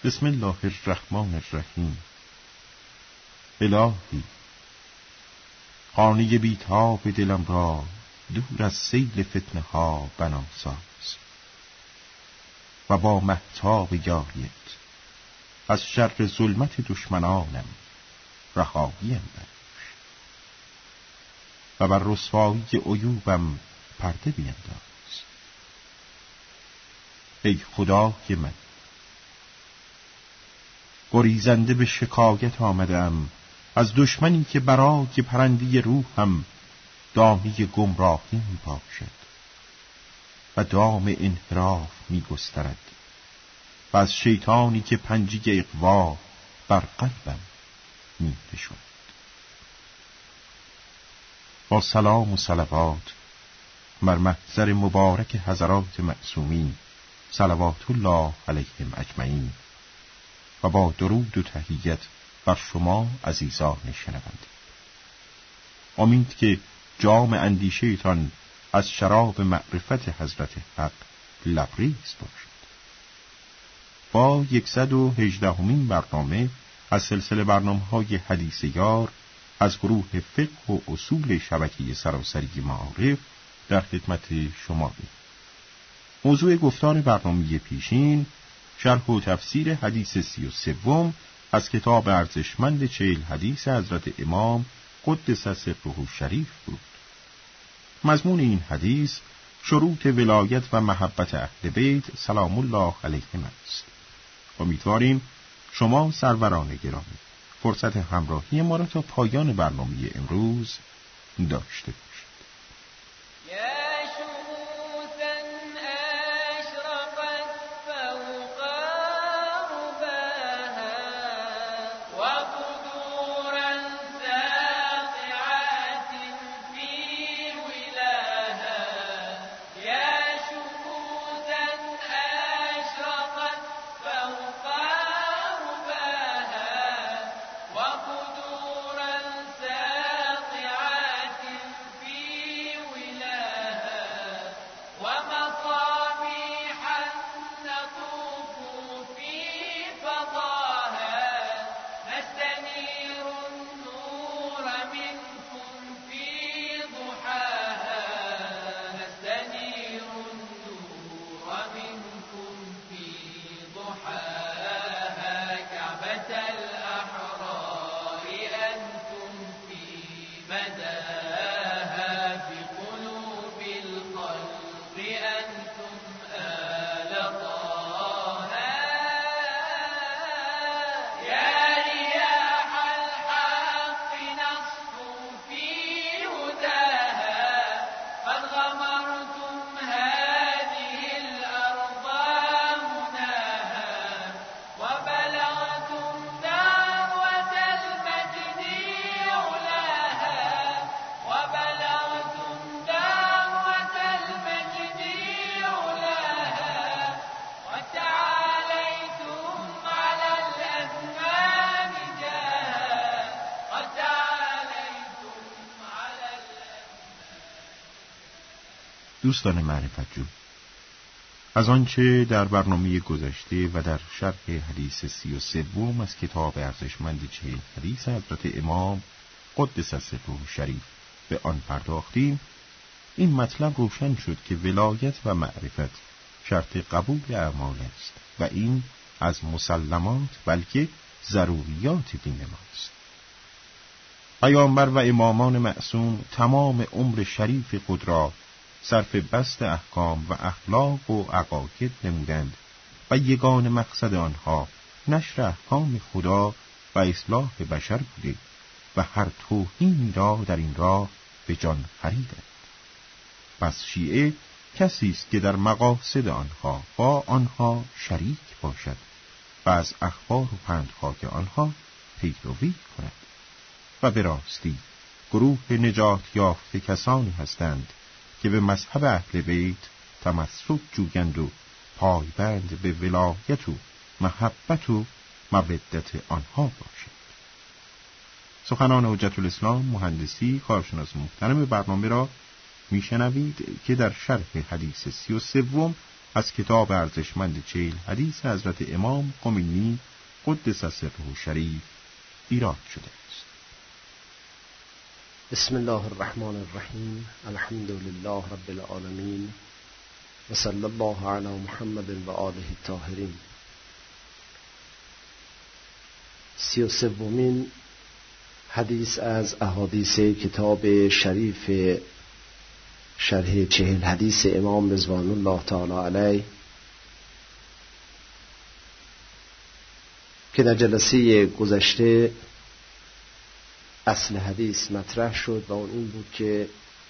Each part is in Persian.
بسم الله الرحمن الرحیم. الهی خانه بی‌تاب دلم را دور از سیل فتنه ها بنا ساز و با مهتاب یاریت از شر ظلمت دشمنانم رهاییم بخش و بر رسوایی عیوبم پرده بینداز. ای خدای من، گریزنده به شکایت آمدم از دشمنی که برای پرنده روحم دامی گمراهی می باشد و دام انحراف می گسترد و از شیطانی که پنجه اغوا بر قلبم می نشاند. با سلام و صلوات بر محضر مبارک حضرات معصومین صلوات الله علیهم اجمعین و با درود و تحیت بر شما عزیزان شنونده. امید که جام اندیشه‌تان از شراب معرفت حضرت حق لبریز باشد. با 118مین برنامه از سلسله برنامه‌های حدیث یار از گروه فقه و اصول شبکه سراسری معارف در خدمت شماییم. موضوع گفتار برنامه پیشین شرح و تفسیر حدیث 33 از کتاب ارزشمند 40 حدیث حضرت امام قدس سره شریف بود. مضمون این حدیث شروط ولایت و محبت اهل بیت سلام الله علیهم است. امیدواریم شما سروران گرامی فرصت همراهی ما را تا پایان برنامه امروز داشته باشید. دوستان معرفت جو، از آنچه در برنامه گذشته و در شرح حدیث 33 از کتاب ارزشمند 40 حدیث حضرت امام قدس سره شریف به آن پرداختیم، این مطلب روشن شد که ولایت و معرفت شرط قبول اعمال است و این از مسلمات بلکه ضروریات دین ماست. پیامبر و امامان معصوم تمام عمر شریف خود را صرف بسط احکام و اخلاق و عقاید نمودند و یگان مقصد آنها نشر احکام خدا و اصلاح بشر بوده و هر توهینی را در این راه به جان خریدند. پس شیعه کسی است که در مقاصد آنها با آنها شریک باشد و از اخبار و پندهای آنها پیروی کند و به راستی گروه نجات یافته کسانی هستند که به مذهب اهل بیت تمسک جویند و پایبند به ولایت و محبت و مودت آنها باشند. سخنان حجت الاسلام مهندسی کارشناس محترم برنامه را میشنوید که در شرح حدیث 33 از کتاب ارزشمند 40 حدیث حضرت امام خمینی قدس سره شریف ایراد شده است. بسم الله الرحمن الرحیم. الحمد لله رب العالمین و صلی الله علی محمد و آله الطاهرین. 33مین حدیث از احادیث کتاب شریف شرح 40 حدیث امام رضوان الله تعالی علیه که در جلسه گذشته اصل حدیث مطرح شد و اون این بود که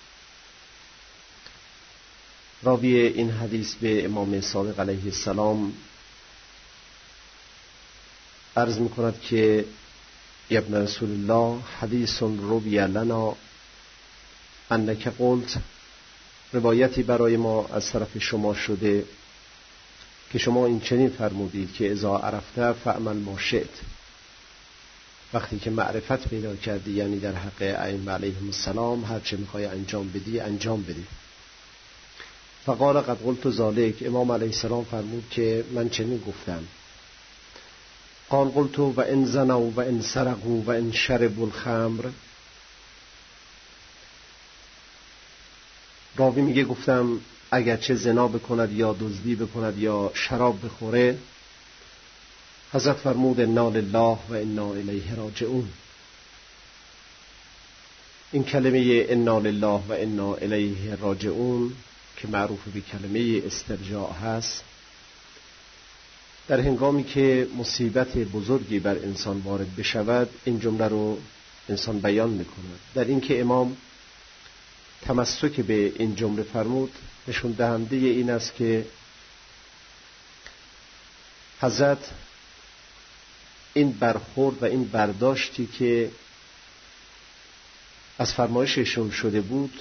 راوی این حدیث به امام صادق علیه السلام عرض می‌کند که ابن رسول الله حدیث روی لنا انک قلت، روایتی برای ما از طرف شما شده که شما این چنین فرمودید که اذا عرفته فاعمل ما شئت، وقتی که معرفت پیدا کردی یعنی در حق ائمه علیهم السلام هر چه میخوای انجام بدی انجام بدی. فقال قد قلت ذلك، امام علیه السلام فرمود که من چنین گفتم. قال قلت و ان زنوا و ان سرقوا و ان شربوا الخمر، راوی میگه گفتم اگرچه زنا بکند یا دزدی بکند یا شراب بخوره، حضرت فرمود انا لله و انا الیه راجعون. این کلمه انا لله و انا الیه راجعون که معروف به کلمه استرجاع هست، در هنگامی که مصیبت بزرگی بر انسان وارد بشود این جمله رو انسان بیان میکند. در این که امام تمسک به این جمله فرمود نشون دهنده این است که حضرت این برخورد و این برداشتی که از فرمایششون شده بود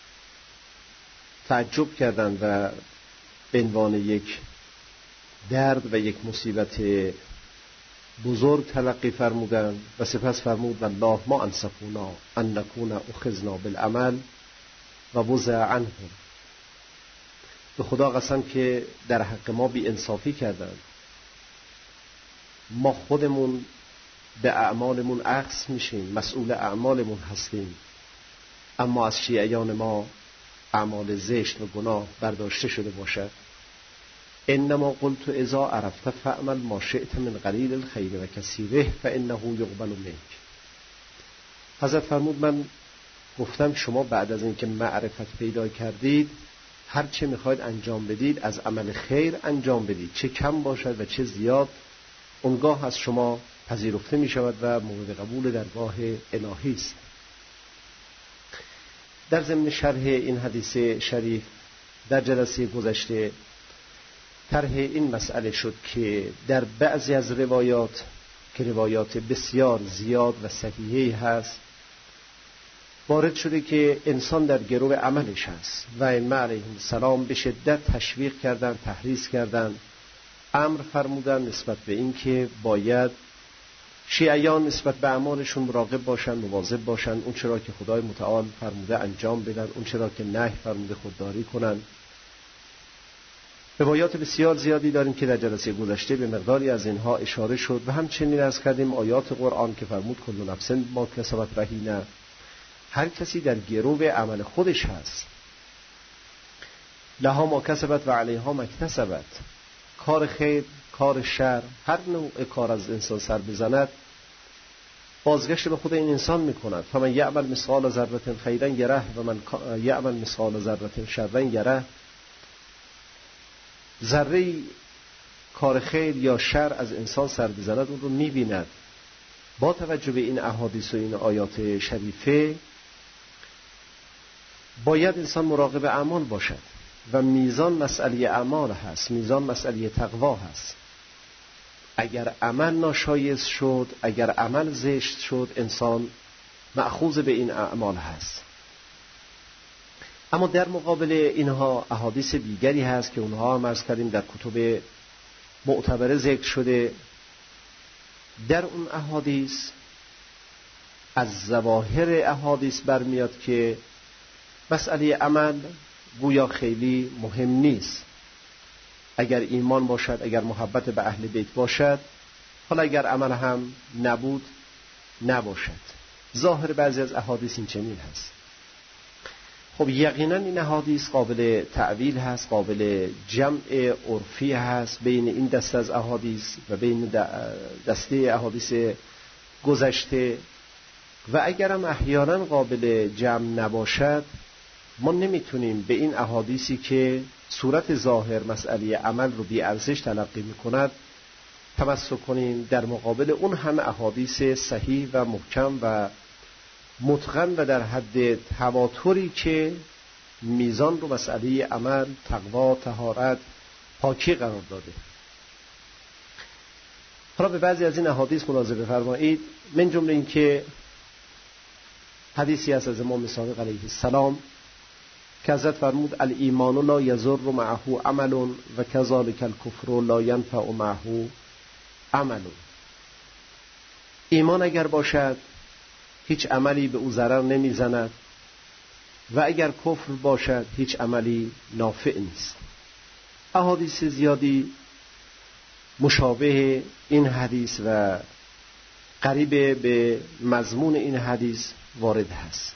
تعجب کردند و به عنوان یک درد و یک مصیبت بزرگ تلقی فرمودند و سپس فرمود والله ما انصفونا ان نکون اخذنا بالعمل و وضع عنهم. به خدا قسم که در حق ما بی انصافی کردند، ما خودمون به اعمالمون عکس میشیم، مسئول اعمالمون هستیم، اما از شیعیان ما اعمال زشت و گناه برداشته شده باشد. انما قلت اذا عرفت فاعمل ما شئت من قلیل الخیر و کثیره فانه یقبل منک. حضرت فرمود من گفتم شما بعد از اینکه معرفت پیدا کردید هر چه میخواید انجام بدید از عمل خیر انجام بدید، چه کم باشد و چه زیاد، اونگاه از شما پذیرفته میشود و مورد قبول درگاه الهی است. در ضمن شرح این حدیث شریف در جلسه گذشته طرح این مسئله شد که در بعضی از روایات که روایات بسیار زیاد و صحیحی هست وارد شده که انسان در گرو عملش هست و ائمه علیهم السلام به شدت تشویق کردند، تحریض کردند، امر فرمودند نسبت به این که باید شیعیان نسبت به اعمالشون مراقب باشن، مواظب باشن، اون چرا که خدای متعال فرموده انجام بدن، اون چرا که نهی فرموده خودداری کنن. روایات بسیار زیادی داریم که در جلسه گذشته به مقداری از اینها اشاره شد و همچنین از کردیم آیات قرآن که فرمود کل نفس ما کسبت رهینه، هر کسی در گرو عمل خودش هست، لها ما کسبت و علیها ما اکتسبت. کار خیر، کار شر، هر نوع کار از انسان سر بزند بازگشت به خود این انسان میکند. فمن یعمل مثقال ذره خیرا یره و من یعمل مثقال ذره شرا یره. ذره کار خیر یا شر از انسان سر بزند اون رو میبیند. با توجه به این احادیث و این آیات شریفه باید انسان مراقب اعمال باشد و میزان مسئله اعمال هست، میزان مسئله تقوا هست. اگر عمل ناشایست شد، اگر عمل زشت شد، انسان مأخوذ به این اعمال هست. اما در مقابل اینها احادیث دیگری هست که اونها هم عرض کردیم در کتب معتبره ذکر شده. در اون احادیث از ظواهر احادیث برمیاد که مسئله عمل گویا خیلی مهم نیست اگر ایمان باشد، اگر محبت به اهل بیت باشد، حالا اگر عمل هم نبود نباشد. ظاهر بعضی از احادیث این چنین هست. خب یقینا این احادیث قابل تعویل هست، قابل جمع عرفی هست بین این دسته از احادیث و بین دسته احادیث گذشته، و اگرم احیانا قابل جمع نباشد، ما نمیتونیم به این احادیثی که صورت ظاهر مسئله عمل رو بی ارزش تلقی میکند تمسک کنیم در مقابل اون همه احادیث صحیح و محکم و متقن و در حد تواتری که میزان رو مسئله عمل، تقوا، طهارت، پاکی قرار داده. حالا به بعضی از این احادیث ملاحظه بفرمایید. من جمله این که حدیثی هست از امام صادق علیه السلام که حضرت فرمود الایمان لا یضر معه عمل و کذالک الکفر لا ینفع معه عمل. ایمان اگر باشد هیچ عملی به او ضرر نمیزند و اگر کفر باشد هیچ عملی نافع نیست. احادیث زیادی مشابه این حدیث و قریب به مضمون این حدیث وارد هست.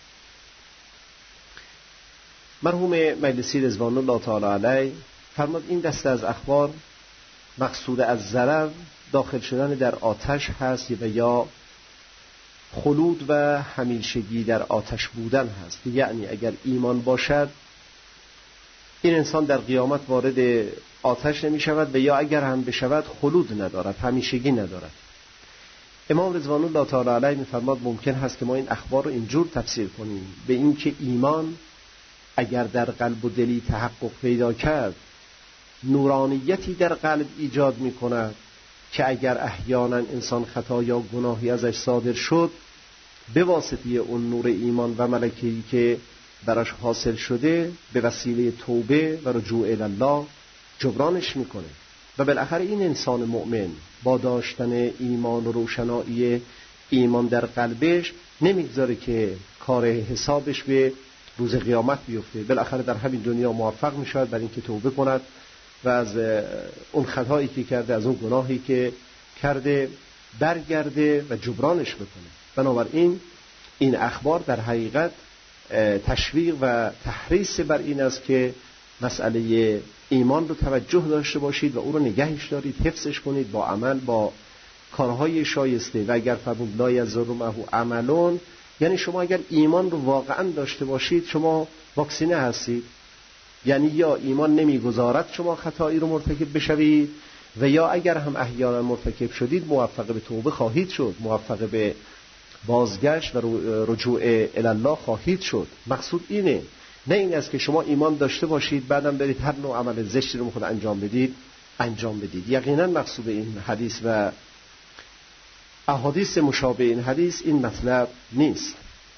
مرحوم مجلسی رضوان الله تعالی علیه فرمود این دسته از اخبار مقصود از ضرر داخل شدن در آتش هست و یا خلود و همیشگی در آتش بودن هست. یعنی اگر ایمان باشد این انسان در قیامت وارد آتش نمی شود و یا اگر هم بشود خلود ندارد، همیشگی ندارد. امام رضوان الله تعالی علیه می فرماد ممکن هست که ما این اخبار رو اینجور تفسیر کنیم به این که ایمان اگر در قلب و دلی تحقق پیدا کرد نورانیتی در قلب ایجاد می کند که اگر احیانا انسان خطا یا گناهی ازش صادر شد به واسطه اون نور ایمان و ملکه‌ای که براش حاصل شده به وسیله توبه و رجوع الی الله جبرانش میکنه و بالاخره این انسان مؤمن با داشتن ایمان و روشنایی ایمان در قلبش نمیگذاره که کار حسابش به روز قیامت بیفته. بالاخره در همین دنیا موفق میشود برای اینکه توبه کند و از اون خطایی که کرده، از اون گناهی که کرده برگرده و جبرانش بکنه. بنابراین این اخبار در حقیقت تشویق و تحریص بر این است که مسئله ایمان رو توجه داشته باشید و او رو نگهش دارید، حفظش کنید با عمل، با کارهای شایسته. و اگر فرمود لا یضر معه عملون، یعنی شما اگر ایمان رو واقعا داشته باشید شما واکسینه هستید، یعنی یا ایمان نمیگذارد شما خطایی رو مرتکب بشوید و یا اگر هم احیانا مرتکب شدید موفق به توبه خواهید شد، موفق به بازگشت و رجوع الی الله خواهید شد. مقصود اینه، نه این است که شما ایمان داشته باشید بعدم برید هر نوع عمل زشتی رو میخواد انجام بدید. یقینا مقصود این حدیث و احادیث مشابه این حدیث این مطلب نیست.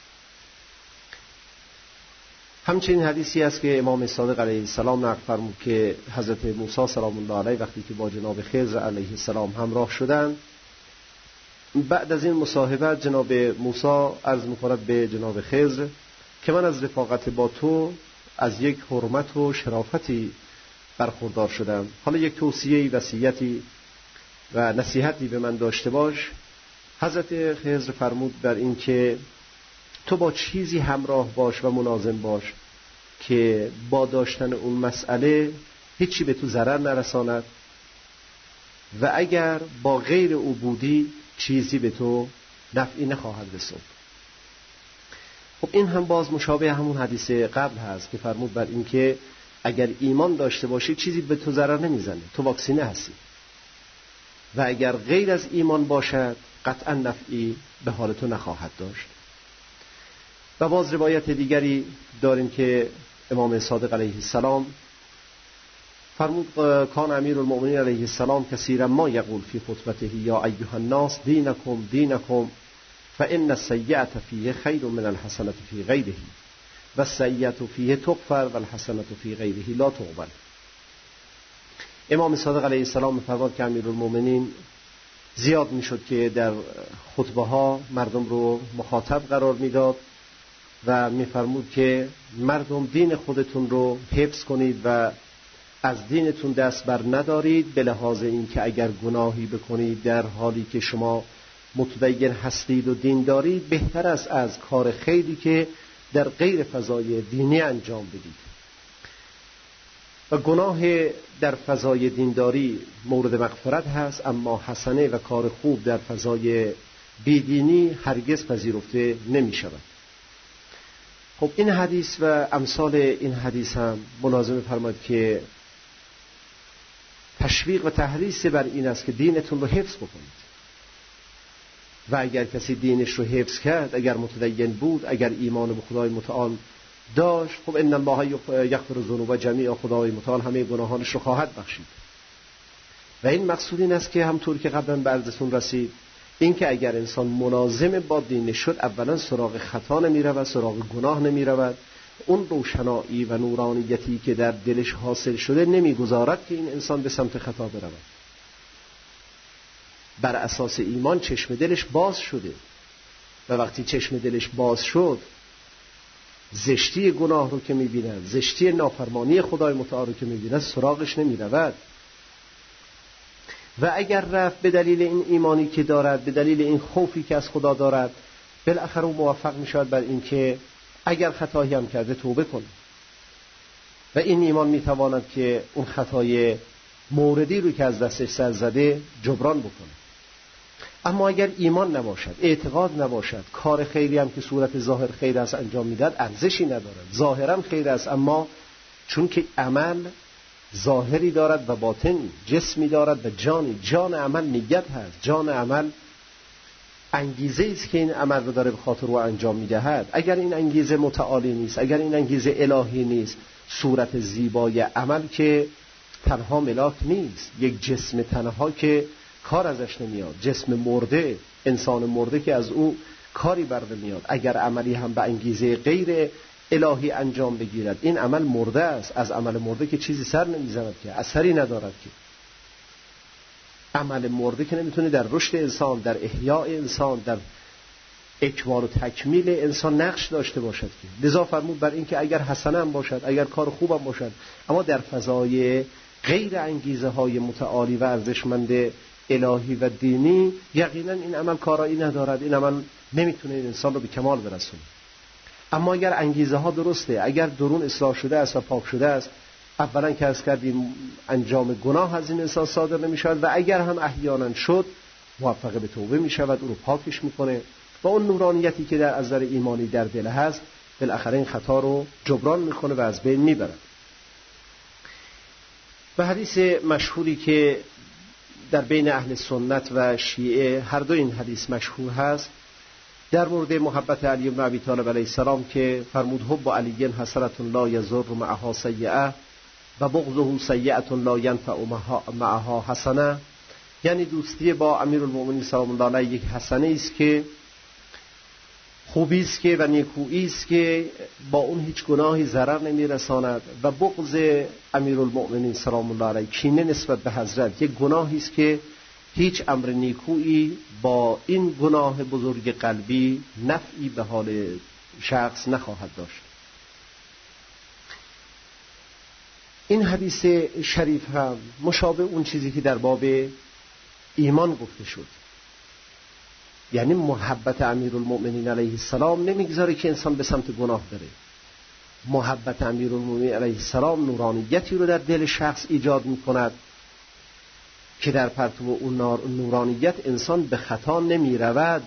همچنین حدیثی است که امام صادق علیه السلام نقل فرمود که حضرت موسی سلام الله علیه وقتی که با جناب خضر علیه السلام همراه شدند، بعد از این مصاحبت جناب موسی عرض می‌کند به جناب خضر که من از رفاقت با تو از یک حرمت و شرافتی برخوردار شدم، حالا یک توصیه‌ای، وصیتی و نصیحتی به من داشته باش. حضرت خضر فرمود بر این که تو با چیزی همراه باش و ملازم باش که با داشتن اون مسئله هیچی به تو ضرر نرساند و اگر با غیر او بودی چیزی به تو نفعی نخواهد رسوند. خب این هم باز مشابه همون حدیث قبل هست که فرمود بر این که اگر ایمان داشته باشی چیزی به تو ضرر نمیزنه، تو واکسینه هستی، و اگر غیر از ایمان باشد قطعا نفعی به حال تو نخواهد داشت. و باز روایت دیگری داریم که امام صادق علیه السلام فرمود کان امیرالمؤمنین علیه السلام کثیرا ما یقول فی خطبته یا ایها الناس دینکم دینکم فان السیئة فیه خیر من الحسنة فی غیره و السیئة فیه تغفر و الحسنة فی غیره لا تقبل. امام صادق علیه السلام فرمود که امیرالمؤمنین زیاد میشد که در خطبه ها مردم رو مخاطب قرار میداد و میفرمود که مردم دین خودتون رو حفظ کنید و از دینتون دست بر ندارید، به لحاظ این که اگر گناهی بکنید در حالی که شما متدین هستید و دین دارید، بهتر است از کار خیری که در غیر فضای دینی انجام بدید. و گناه در فضای دینداری مورد مغفرت هست، اما حسنه و کار خوب در فضای بیدینی هرگز پذیرفته نمی شود. خب این حدیث و امثال این حدیث هم ملازمه فرماید که تشویق و تحریص بر این است که دینتون رو حفظ بکنید. و اگر کسی دینش رو حفظ کرد، اگر متدین بود، اگر ایمان به خدای متعال داشت، خب ان الله یغفر الذنوب جمیعا، خدای متعال همه گناهانش رو خواهد بخشید. و این مقصود این است که همطور که قبلا به عرضتون رسید، این که اگر انسان ملازم با دین شد، اولا سراغ خطا نمی رود، سراغ گناه نمی رود، اون روشنایی و نورانیتی که در دلش حاصل شده نمی گذارد که این انسان به سمت خطا برود. بر اساس ایمان چشم دلش باز شده و وقتی چشم دلش باز شد، زشتی گناه رو که می بیند، زشتی نافرمانی خدای متعال رو که می بیند، سراغش نمی رود. و اگر رفت به دلیل این ایمانی که دارد، به دلیل این خوفی که از خدا دارد، بالاخره او موفق می شود بر این که اگر خطایی هم کرده توبه کنه و این ایمان می تواند که اون خطای موردی رو که از دستش سر زده جبران بکنه. اما اگر ایمان نباشد، اعتقاد نباشد، کار خیری هم که صورت ظاهر خیر است انجام میداد، ارزشی ندارد. ظاهرا خیر است، اما چون که عمل ظاهری دارد و باطنی، جسمی دارد و جانی، جان عمل نیت هست، جان عمل انگیزه است که این عمل رو داره به خاطر او انجام میدهد. اگر این انگیزه متعالی نیست، اگر این انگیزه الهی نیست، صورت زیبای عمل که تنها ملاک نیست، یک جسم تنها که کار ازش نمیاد، جسم مرده، انسان مرده که از او کاری بر نمیاد. اگر عملی هم به انگیزه غیر الهی انجام بگیرد، این عمل مرده است. از عمل مرده که چیزی سر نمیزند، که اثری ندارد. که عمل مرده که نمیتونه در رشد انسان، در احیاء انسان، در اکمال و تکمیل انسان نقش داشته باشد. که لذا فرمود بر این که اگر حسنه هم باشد، اگر کار خوب هم باشد، اما در فضای غیر انگیزه های متعالی و ارزشمند الهی و دینی، یقینا این عمل کارایی ندارد، این عمل نمیتونه این انسان رو به کمال برسونه. اما اگر انگیزه ها درسته، اگر درون اصلاح شده است و پاک شده است، اولا که از کردیم انجام گناه از این انسان صادر نمی شود، و اگر هم احیانا شد موفق به توبه می شود، او رو پاکش میکنه و اون نورانیتی که در اثر ایمانی در دل هست بالاخره این خطا رو جبران میکنه و از بین میبرد. و حدیث مشهوری که در بین اهل سنت و شیعه هر دو این حدیث مشهور هست، در مورد محبت علی بن ابی طالب علیه السلام که فرمود حب علی حسرة لا یضر معها سیئه و بغضه سیئه لا ینفع معها حسنه، یعنی دوستی با امیرالمؤمنین سلام الله علیه یک حسنه است که خوبی است که و نیکویی است که با اون هیچ گناهی ضرر نمیرساند، و بغض امیرالمؤمنین سلام الله علیه، کینه نسبت به حضرت، یک گناهی است که هیچ امر نیکویی با این گناه بزرگ قلبی نفعی به حال شخص نخواهد داشت. این حدیث شریف هم مشابه اون چیزی که در باب ایمان گفته شد، یعنی محبت امیرالمؤمنین علیه السلام نمیگذاره که انسان به سمت گناه بره. محبت امیرالمؤمنین علیه السلام نورانیتی رو در دل شخص ایجاد میکند که در پرتو اون نورانیت انسان به خطا نمی رود،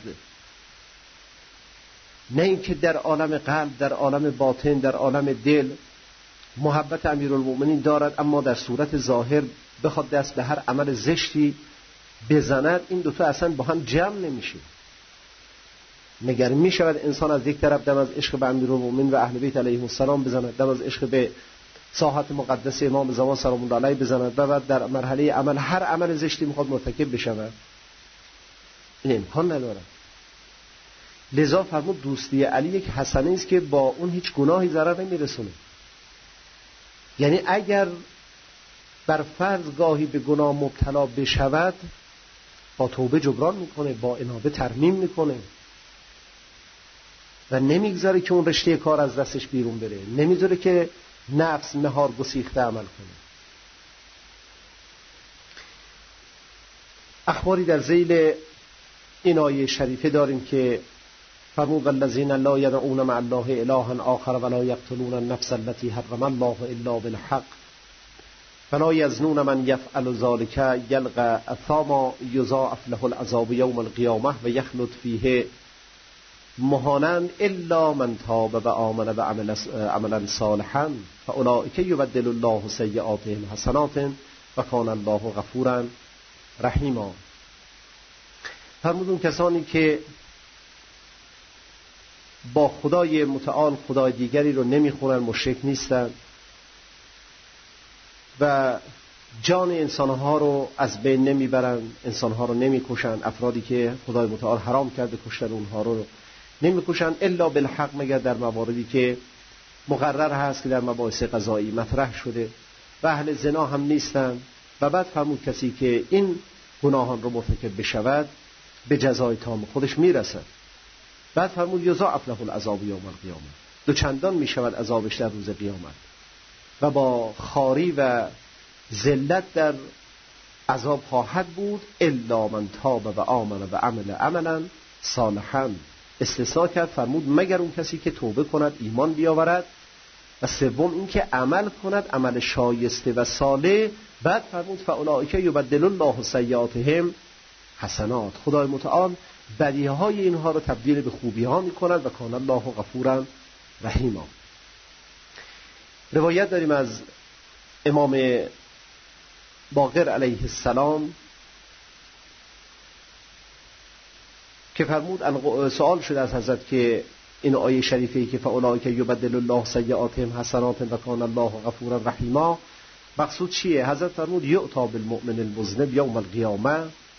نه اینکه در عالم قلب، در عالم باطن، در عالم دل محبت امیرالمؤمنین دارد اما در صورت ظاهر بخواد دست به هر عمل زشتی بزند. این دوتا اصلا با هم جمع نمیشه. مگر می شود انسان از یک طرف دم از عشق به امیرالمؤمنین و اهل بیت علیهم السلام بزند، دم از عشق به ساحت مقدس امام زمان سلام الله علیه بزند، و بعد در مرحله عمل هر عمل زشتی میخواد مرتکب بشود؟ این امکان ندارد. لذا فرمود دوستی علی یک حسنه است که با اون هیچ گناهی ضرر نمیرسونه. یعنی اگر بر فرض گاهی به گناه مبتلا بشود، با توبه جبران میکنه، با انابه ترمیم میکنه و نمیگذاره که اون رشته کار از دستش بیرون بره، نمیذاره که نفس مهار گسیخته عمل کنه. اخباری در ذیل این آیه شریفه داریم که فرمود والذین لا یدعون مع الله الها آخر ولا یقتلون النفس التي حرم الله الا بالحق ولا یزنون من یفعل ذلك یلقى اثاما یضاعف له العذاب یوم القیامه و یخلد فیه مهانا الا من تاب و آمن و عملا صالحا فاولئک یبدل الله سیئاتهم حسنات و کان الله غفورا رحیما. فرمود اون کسانی که با خدای متعال خدای دیگری رو نمیخونن، مشرک نیستن و جان انسانها رو از بین نمیبرن، انسانها رو نمیکشن، افرادی که خدای متعال حرام کرده کشتن اونها رو نمیکشن الا بالحق، مگر در مواردی که مقرر هست که در مباحث قضایی مطرح شده، و اهل زنا هم نیستن. و بعد فرمود کسی که این گناهان رو مرتکب بشود به جزای تام خودش میرسد. بعد فرمود یضاعف له العذاب یوم القیامه، دو چندان میشود عذابش در روز قیامت و با خاری و ذلت در عذاب خواهد بود الا من تاب و آمن و عمل عملا صالحا. استثناء کرد، فرمود مگر اون کسی که توبه کند، ایمان بیاورد و سوم این که عمل کند عمل شایسته و صالح. بعد فرمود فاولئک یبدل الله سیئاتهم حسنات، خدای متعال بدیهای اینها رو تبدیل به خوبی ها می کند و کان الله غفورا رحیما. روایت داریم از امام باقر علیه السلام که فرمود، سوال شده از حضرت که این آیه شریفه که فاولئک یبدل الله سیئاتهم حسنات و کان الله غفورا رحیما مقصود چیه؟ حضرت فرمود یؤتی بالمؤمن المذنب یوم القیامه،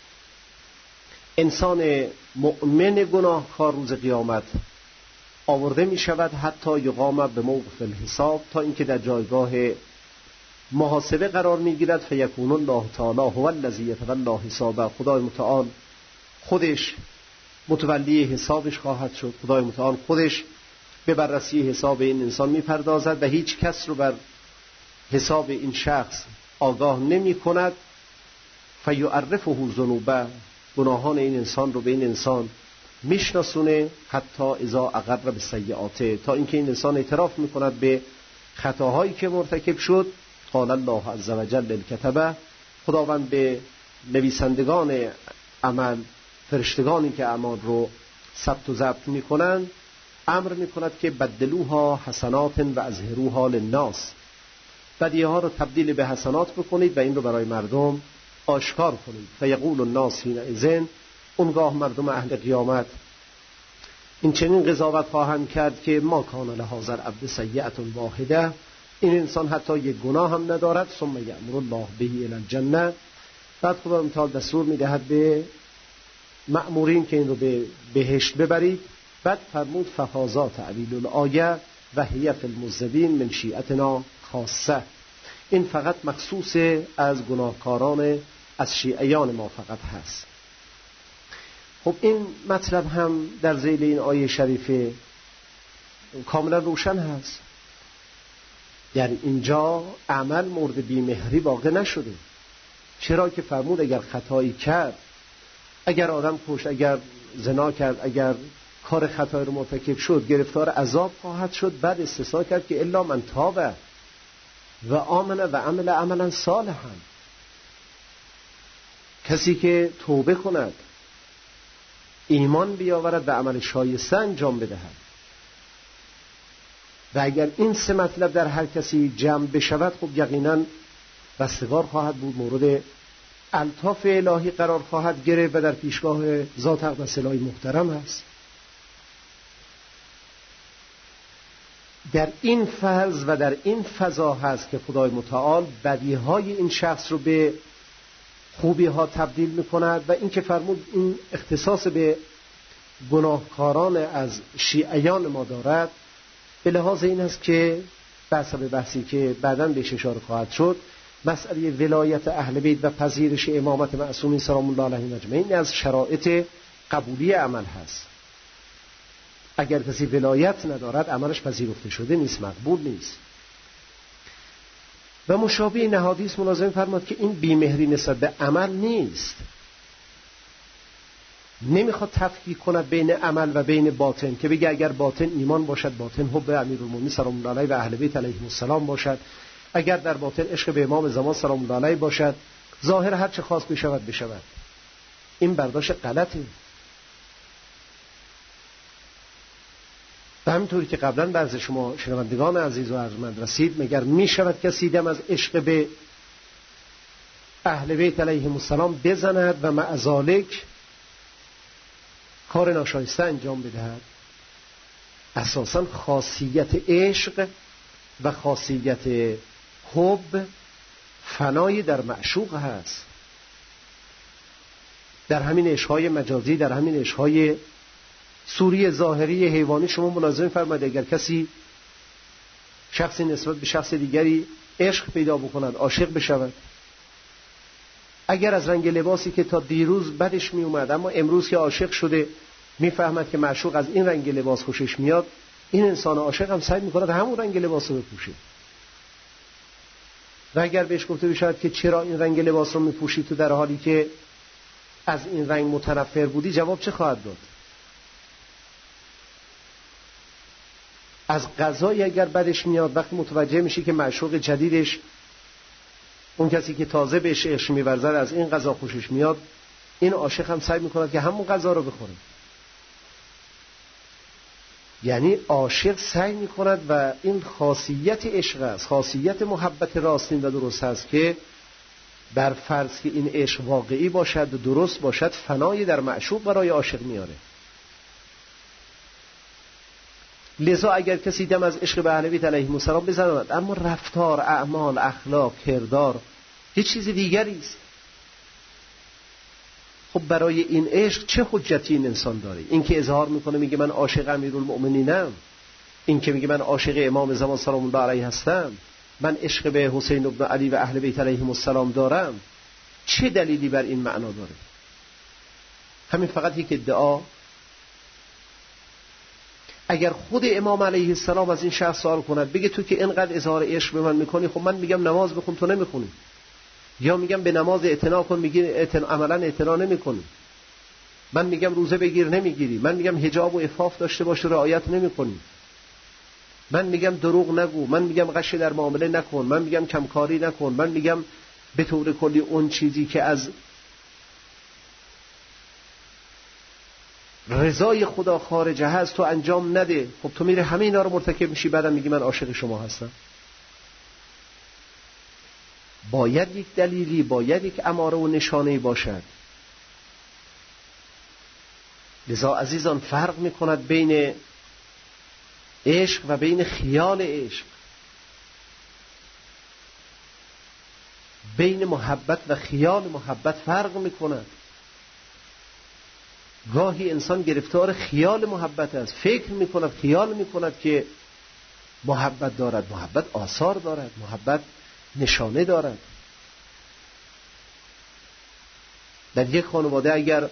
انسان مؤمن گناهکار روز قیامت آورده می شود حتی یقام به موقف الحساب، تا اینکه در جایگاه محاسبه قرار می گیرد. فیکون الله تعالی هو الذی یتولی حسابه، خدای متعال خودش متولی حسابش خواهد شد، خدای متعال خودش به بررسی حساب این انسان می پردازد و هیچ کس رو بر حساب این شخص آگاه نمی کند. فیعرفه ذنوبه، گناهان این انسان رو به این انسان میشناسونه حتی اذا اقر به سیئاته، تا اینکه این انسان اعتراف میکند به خطاهایی که مرتکب شد. قال الله عز وجل للکتبه، خداوند به نویسندگان عمل، فرشتگانی که اعمال رو ثبت و ضبط میکنند امر میکند که بدلوها حسنات و اظهروها للناس، بدیها رو تبدیل به حسنات بکنید و این رو برای مردم آشکار کنید. فیقول الناس حینئذ، اونگاه مردم اهل قیامت این چنین قضاوت خواهند کرد که ما کان لهذا العبد سیئة واحده، این انسان حتی یک گناه هم ندارد. ثم یأمر الله به الی الجنه، بعد خدا تعالی دستور میدهد به مأمورین که این رو به بهشت ببرید. بعد فرمود فهذا تعلیل الآیه و هی فی المذنبین من شیعتنا خاصه، این فقط مخصوص از گناهکاران از شیعیان ما فقط هست. خب این مطلب هم در ذیل این آیه شریفه کاملا روشن هست، یعنی اینجا عمل مورد بیمهری واقع نشده. چرا که فرمود اگر خطایی کرد، اگر آدم کشت، اگر زنا کرد، اگر کار خطایی رو مرتکب شد گرفتار عذاب خواهد شد. بعد استثناء کرد که الا من تاب و آمن و عمل عملا صالحا، کسی که توبه کند، ایمان بیاورد و عمل شایسته انجام بدهد. و اگر این سه مطلب در هر کسی جمع بشود خب یقینا رستگار خواهد بود، مورد الطاف الهی قرار خواهد گرفت و در پیشگاه ذات اقدس الهی محترم است. در این فرض و در این فضا هست که خدای متعال بدیهای این شخص رو به خوبی ها تبدیل می کند. و این که فرمود این اختصاص به گناهکاران از شیعیان ما دارد به لحاظ این است که بحثی که بعداً بهش اشاره خواهد شد، مسئله ولایت اهل بیت و پذیرش امامت معصومین سلام الله علیهم اجمعین از شرایط قبولی عمل هست. اگر کسی ولایت ندارد عملش پذیرفته شده نیست، مقبول نیست. و مشابه این حدیث ملازم فرماد که این بیمهری نسبت به عمل نیست، نمیخواد تفکیک کند بین عمل و بین باطن، که بگه اگر باطن ایمان باشد باطن حب امیرالمومنین سلام الله علیه و اهل بیت علیهم السلام باشد، اگر در باطن عشق به امام زمان سلام الله علیه باشد، ظاهر هر چه خواست بشود بشود. این برداشت غلطه. و همینطوری که قبلا بعضی شما شنوندگان عزیز و ارجمند رسید، مگر می شود کسی دم از عشق به اهل بیت علیهم السلام بزند و مع ذالک کار ناشایسته انجام بدهد؟ اساساً خاصیت عشق و خاصیت حب فنای در معشوق هست. در همین عشقهای مجازی، در همین عشقهای صوری ظاهری حیوانی شما ملاحظه فرمایید اگر کسی شخصی نسبت به شخص دیگری عشق پیدا بکند، عاشق بشود، اگر از رنگ لباسی که تا دیروز بدش می اومد اما امروز که عاشق شده میفهمد که معشوق از این رنگ لباس خوشش میاد، این انسان عاشق هم سعی میکند همون رنگ لباس رو بپوشه. و اگر بهش گفته بشود که چرا این رنگ لباس رو میپوشی تو در حالی که از این رنگ متنفر بودی، جواب چه خواهد داد؟ از قضایی اگر بدش میاد وقتی متوجه میشی که معشوق جدیدش، اون کسی که تازه بهش عشق می‌ورزد، از این غذا خوشش میاد، این عاشق هم سعی میکند که همون غذا رو بخوره. یعنی عاشق سعی میکند و این خاصیت عشق است، خاصیت محبت راستین و درست است که بر فرض که این عشق واقعی باشد و درست باشد، فنای در معشوق برای عاشق میاره. لذا اگر کسی دم از عشق به اهل بیت علیهم السلام بزند اما رفتار، اعمال، اخلاق، کردار یه چیز دیگری است، خب برای این عشق چه حجتی این انسان داره؟ این که اظهار میکنه میگه من عاشق امیرالمؤمنینم، این که میگه من عاشق امام زمان سلام الله علیه هستم، من عشق به حسین ابن علی و اهل بیت علیهم السلام دارم، چه دلیلی بر این معنا داره؟ همین فقط یک ادعا. اگر خود امام علیه السلام از این شخص سوال کند بگه تو که اینقدر اظهار عشق به من میکنی، خب من میگم نماز بخون تو نمیخونی، یا میگم به نماز اعتنا کن میگی عملا اعتنا نمیکنی، من میگم روزه بگیر نمیگیری، من میگم حجاب و عفاف داشته باش رعایت نمیکنی، من میگم دروغ نگو، من میگم غش در معامله نکن، من میگم کمکاری نکن، من میگم به طور کلی اون چیزی که از رضای خدا خارجه هست تو انجام نده. خب تو میره همه اینا رو مرتکب میشی، بعدم میگی من عاشق شما هستم. باید یک دلیلی، باید یک اماره و نشانه‌ای باشد. لذا عزیزان فرق میکند بین عشق و بین خیال عشق، بین محبت و خیال محبت فرق میکند. گاهی انسان گرفتار خیال محبت است، فکر میکند، خیال میکند که محبت دارد. محبت آثار دارد، محبت نشانه دارد. در یک خانواده اگر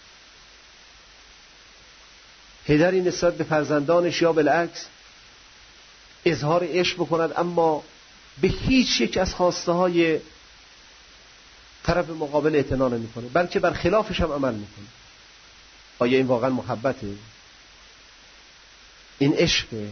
پدری نسبت به فرزندانش یا بالعکس اظهار عشق بکند اما به هیچ یک از خواسته های طرف مقابل اعتنا نمیکنه، بلکه بر خلافش هم عمل میکنه، آیا این واقعا محبته؟ این عشقه؟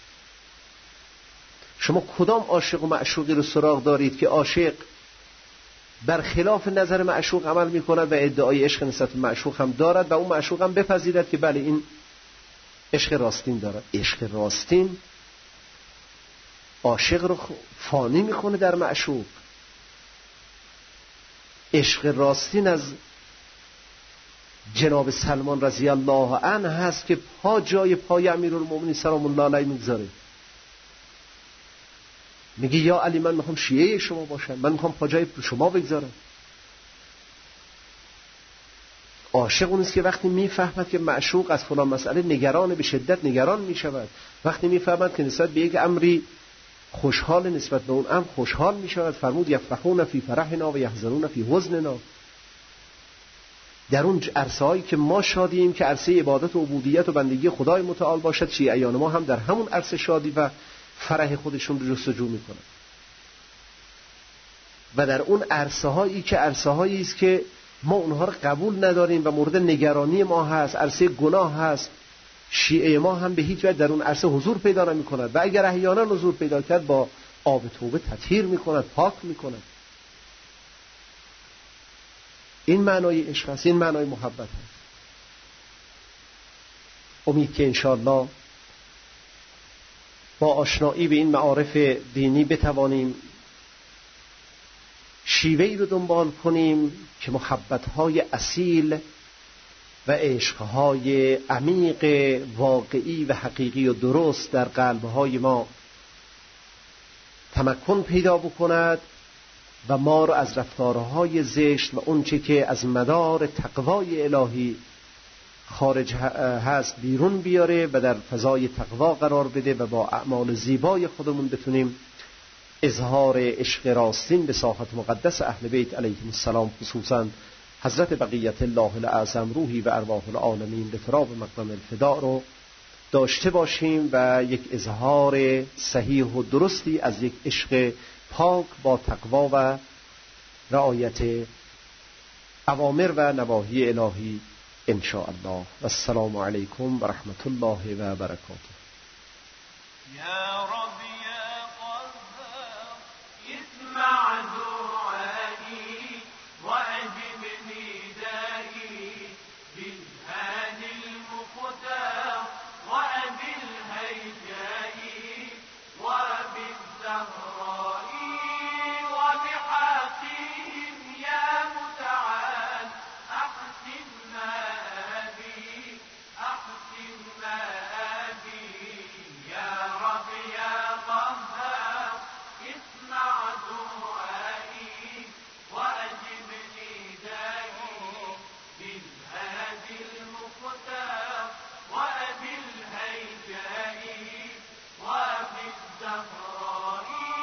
شما کدام عاشق و معشوقی رو سراغ دارید که عاشق بر خلاف نظر معشوق عمل میکند و ادعای عشق نسبت به معشوق هم دارد و اون معشوق هم بپذیرد که بله این عشق راستین دارد؟ عشق راستین عاشق رو فانی میکنه در معشوق. عشق راستین از جناب سلمان رضی الله عنه هست که پا جای پای امیرالمومنین سلام الله علیه میگذاره، میگه یا علی من میخوام شیعه شما باشم، من میخوام پا جای شما بگذارم. عاشق اون است که وقتی میفهمد که معشوق از فلان مسئله نگران، به شدت نگران میشود، وقتی میفهمد که نسبت به یک امری خوشحال، نسبت به اون امر خوشحال میشود. فرمود یفرحون فی فرحنا و یحزنون فی حزننا. در اون عرصه‌هایی که ما شادیم که عرصه عبادت و عبودیت و بندگی خدای متعال باشد، شیعیان ما هم در همون عرصه شادی و فرح خودشون رو جستجو میکنن. و در اون عرصه‌هایی که عرصه‌هایی است که ما اونها رو قبول نداریم و مورد نگرانی ما هست، عرصه گناه هست. شیعه ما هم به هیچ وجه در اون عرصه حضور پیدا نمی کند و اگر احیانا حضور پیدا کرد با آب توبه تطهیر می کند، پاک می کند. این معنای عشق است، این معنای محبت است. امید که انشاءالله با آشنایی به این معارف دینی بتوانیم شیوهی رو دنبال کنیم که محبت‌های اصیل و عشق‌های عمیق واقعی و حقیقی و درست در قلب‌های ما تمکن پیدا بکند و ما رو از رفتارهای زشت و اونچه که از مدار تقوای الهی خارج هست بیرون بیاره و در فضای تقوا قرار بده و با اعمال زیبای خودمون بتونیم اظهار عشق راستین به ساحت مقدس اهل بیت علیهم السلام، خصوصا حضرت بقیت الله الاعظم روحی و ارواح العالمین به فراب مقام الفداء رو داشته باشیم و یک اظهار صحیح و درستی از یک عشق پاک با تقوا و رعایت اوامر و نواهی الهی ان شاء الله. و السلام علیکم و رحمت الله و برکاته. یا رب یا قهار اسمع دعایی و اجب ندایی بالهادی المختار و ابی الهیجایی و بالزهراء و بحاتم یا متعال احسن ما ابي احسن ما ابي يا رب يا قهار اسمع دعائي واجب ندائي بالهادي المختار وابي الهيجاء وبالزهراء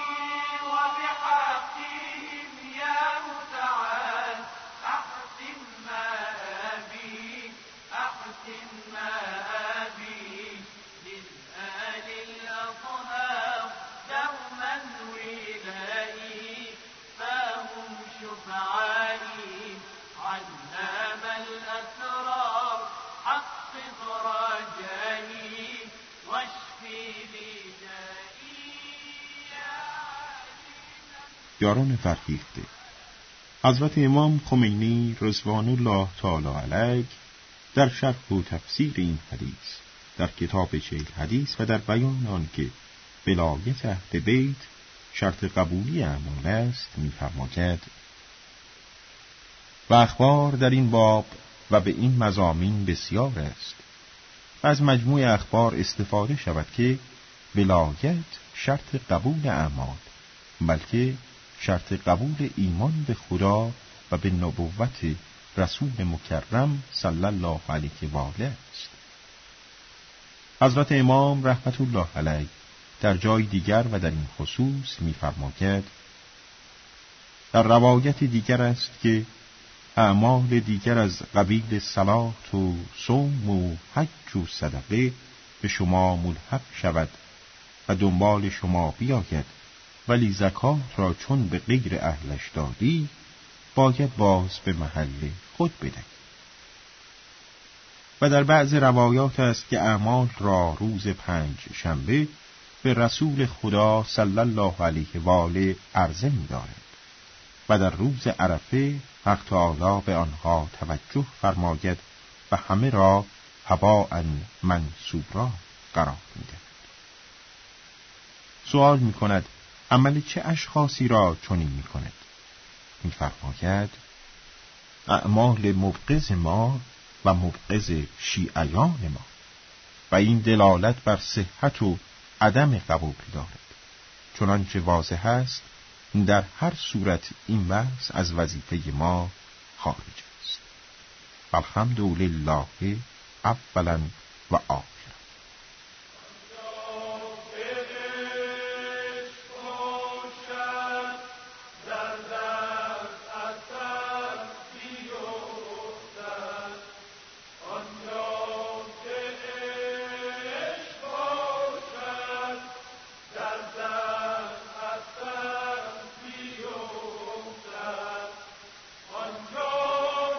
وبحقهم يا متعال احسن ما ابي احسن ما ابي للآل الأطهار دوما ولائي فهم شفعائي علام الأسرار حقق رجائي واشفي لي دائي يا یاران فرهیخته، حضرت امام خمینی رضوان الله تعالی علیه در شرح و تفسیر این حدیث در کتاب 40 حدیث و در بیان آن که ولایت اهل بیت شرط قبولی اعمال است می‌فرماید و اخبار در این باب و به این مضامین بسیار است و از مجموع اخبار استفاده شود که ولایت شرط قبول اعمال بلکه شرط قبول ایمان به خدا و به نبوت رسول مکرم صلی الله علیه و آله است. حضرت امام رحمت الله علیه در جای دیگر و در این خصوص می‌فرماید در روایت دیگر است که اعمال دیگر از قبیل صلات و صوم و حج و صدقه به شما ملحق شود و دنبال شما بیاید، ولی زکات را چون به غیر اهلش دادی باید باز به محل خود بدهی. و در بعض روایات است که اعمال را روز 5 شنبه به رسول خدا صلی الله علیه و آله عرضه می‌دارد و در روز عرفه حق تعالی به آنها توجه فرماید و همه را هباء منثورا قرار می‌دهد. سوال می‌کند عمل چه اشخاصی را چنین می‌کند؟ می‌فرماید اعمال مبغض ما و مبغض شیعیان ما، و این دلالت بر صحت و عدم قبول دارد، چنانچه واضح است در هر صورت این بحث از وظیفه ما خارج است. الحمدلله اولا و آخر. آنجا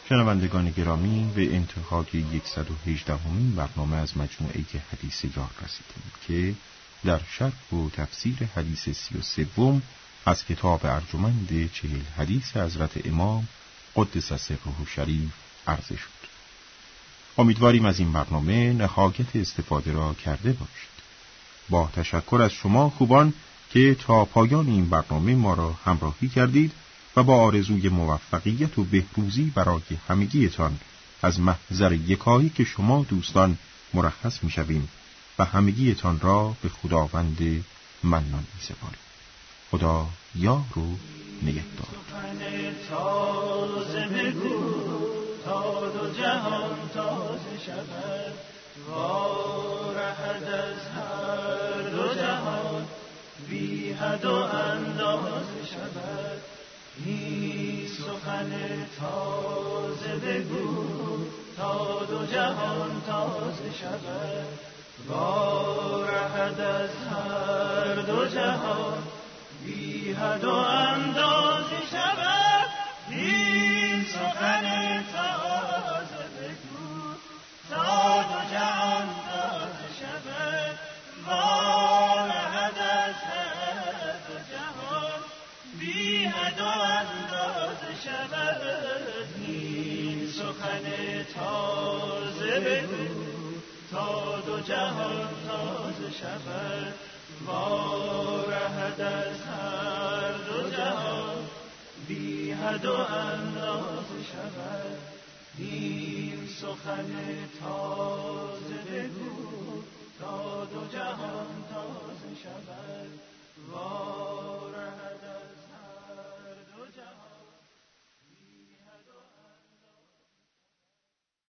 شنوندگان گرامی، به انتهای 118مین برنامه از مجموعه حدیث یار رسیدیم که در شرح و تفسیر حدیث 33 از کتاب ارجمند 40 حدیث حضرت امام قدس سره شریف عرضه شد. امیدواریم از این برنامه نهایت استفاده را کرده باشید. با تشکر از شما خوبان که تا پایان این برنامه ما را همراهی کردید و با آرزوی موفقیت و بهروزی برای همگیتان از محضر یکایی که شما دوستان مرخص می‌شویم و همگیتان را به خداوند منان می‌سپاریم. خدا یار و نگهدار. تازه بگو تا دو جهان تازه شود، وارهد از هر دو جهان بی حد و اندازه شود. این سخن تازه بگو تا دو جهان تازه شود، وارهد از هر دو جهان بی حد و اندازه شود. این سخن تازه بگو تا دو جهان تازه شود، وارهد از هر دو جهان بی حد و اندازه شود. این سخن تازه بگو تا دو جهان تازه شود، وارهد از هر دو جهان بی حد و اندازه شود. این سخن تازه بگو تا دو جهان تازه شود.